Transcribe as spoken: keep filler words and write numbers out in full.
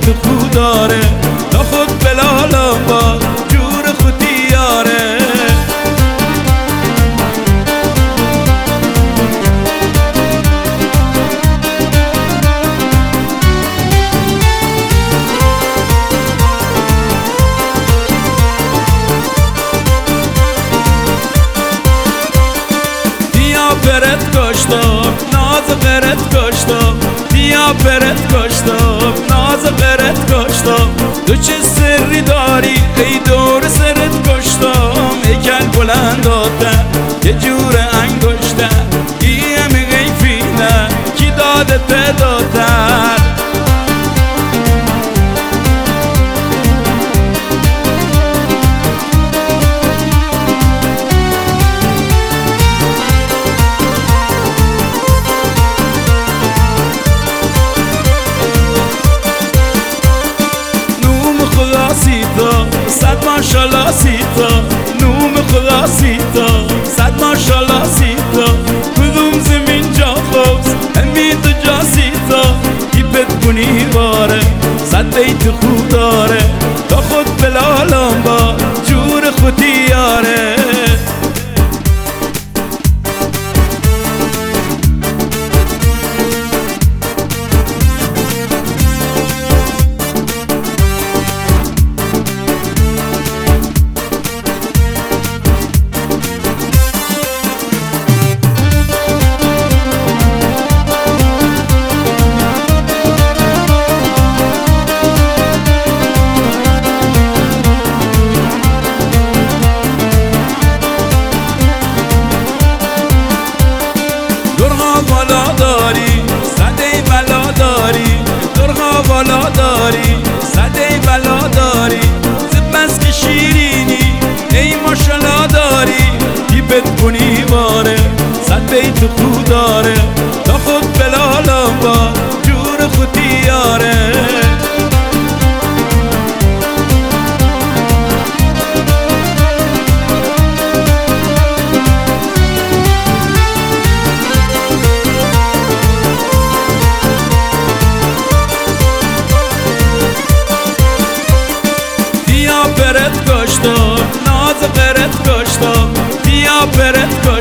تو خوداره تا خود بلالم با جور خودی یاره پرت کشتم ناز غیرت کشتم دیا پرت کشتم ناز غیرت کشتم تو چه سری داری ای دور سرت کشتم ای کل بلند آتن یه جور انگشتن یه میگی فینه کی داده تدادن صد ماشالله سیتا نوم خدا سیتا صد ماشالله سیتا کدوم زمین جا خوز همی تو جا سیتا کیپت کنی باره صد بیت خود داره تا خود بلالم با جور خودی یاره بالا داری صدی بلا داری درها بالا داری صدی بلا داری زبست که شیرینی ای ماشالله داری دیبت کنی باره صد بیت خود داره تا خود بلالم با جور خودی یاره پرت کشتم ناز غیرت کشتم دیا پرت